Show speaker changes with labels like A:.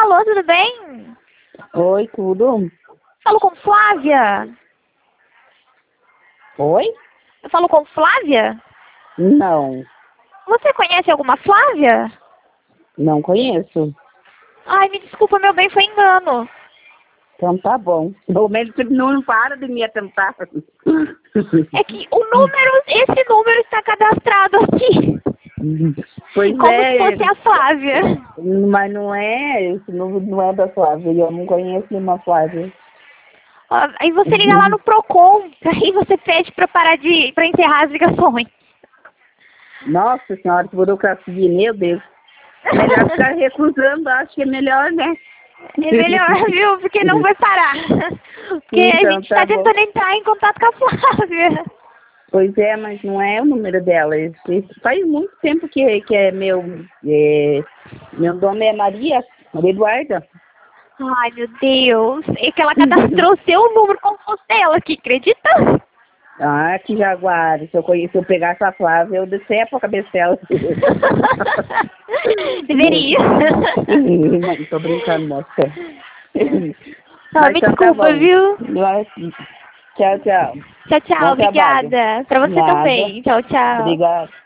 A: Alô, tudo bem?
B: Oi, tudo?
A: Falo com Flávia?
B: Oi?
A: Eu falo com Flávia?
B: Não,
A: Você conhece alguma Flávia?
B: não conheço.
A: Ai, me desculpa, meu bem, foi engano.
B: Então tá bom. Pelo menos você não para de me atentar.
A: É que esse número está cadastrado aqui.
B: Pois
A: Como se
B: é,
A: fosse a Flávia.
B: mas não é, esse não é da Flávia, eu não conheço nenhuma Flávia.
A: Aí você liga lá no Procon, aí você pede pra encerrar as ligações.
B: Nossa senhora, que burocracia, meu Deus. Melhor ficar recusando, acho que é melhor, né?
A: É melhor, viu? Porque não vai parar. Porque a
B: Então,
A: gente está
B: tá bom.
A: tentando entrar em contato com a Flávia.
B: Pois é, mas não é o número dela. Faz muito tempo que é meu. Meu nome é Maria Eduarda.
A: Ai, meu Deus. É que ela cadastrou seu número como se fosse dela aqui, acredita?
B: Ah, que jaguar. Se eu pegar essa Flávia, eu decepo a cabeça dela.
A: Deveria.
B: Não, tô brincando, moça.
A: Ah,
B: Mas
A: me
B: então tá
A: desculpa,
B: bom.
A: viu?
B: Tchau, tchau.
A: Tchau, tchau.
B: Bom trabalho.
A: Obrigada. Pra você
B: Nada.
A: também. Tchau, tchau.
B: Obrigada.